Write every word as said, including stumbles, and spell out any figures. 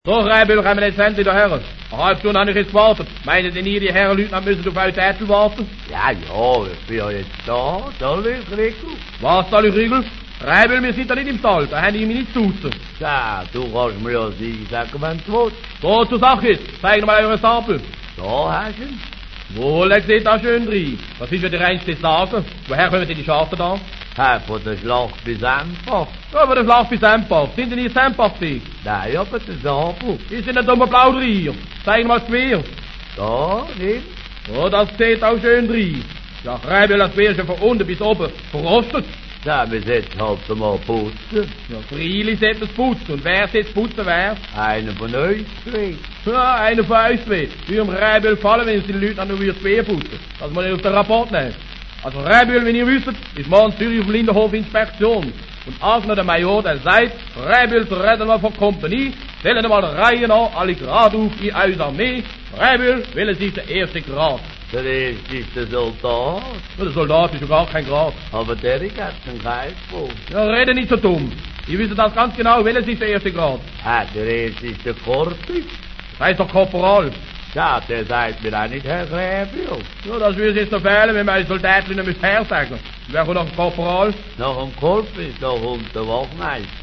So, Räbel, kommen wir jetzt endlich daher. Eine halbe Stunde habe ich jetzt gewartet. Meinen denn ihr, die Herren Leutnant müssen auf eure Titel warten? Ja, ja, ich bin ja jetzt da. Soll ich, Rico? Was soll ich, Riegel? Räbel, wir sind da nicht im Stall, da haben die mich nicht zu tun. Ja, du kannst mir ja sie sagen, wenn du willst. So, zur Sache jetzt. Zeigt mal euren Stapel. Da hast du ihn. Wohl, der sieht da schön drin. Was ist ja die reinste Sage? Woher kommen denn die Schafe da? Ja, von der Schlacht bis einfach. Ja, aber der Flach bis Sempach. Sind denn ihr Sempach gewesen? Nein, aber der Sabel. Die sind ein dummer Plauderier. Zeig mal das Gewehr. Da, nimm. Oh, das sieht auch schön drin. Ja, Räbel, das Gewehr ist ja von unten bis oben verrostet. Ja, wir sollten halt mal putzen. Ja, Frieli sollte es putzen. Und wer sollte es putzen, wer? Einer von euch zwei. Ja, einer von uns zwei. Wie um Räbel fallen, wenn es den Leuten noch das Gewehr putzen. Das muss ich auf den Rapport nehmen. Also Räbel, wenn ihr wisst, ist morgen Zürich auf dem Lindenhof Inspektion. Und Agner der Major, der sagt, Räbel verreden wir von Kompanie, stellen mal Reihen an, alle Grad auf in unsere Armee. Räbel, wählen sich der erste Grad. Der erste ist der Soldat. Ja, der Soldat ist ja gar kein Grad. Aber der hat einen Geistbuch. Ja, rede nicht so dumm. Ihr wisst das ganz genau, welches ist der erste Grad. Ja, der erste ist der Korpus. Das heißt doch Korporal. Ja, der sagt mir auch nicht, Herr Räbel. Ja, das würde jetzt noch fehlen, wenn wir als Soldaten nicht mehr Herr sagen. Wer kommt nach dem Korporal? Nach dem Korpus, da kommt der Wachmeister.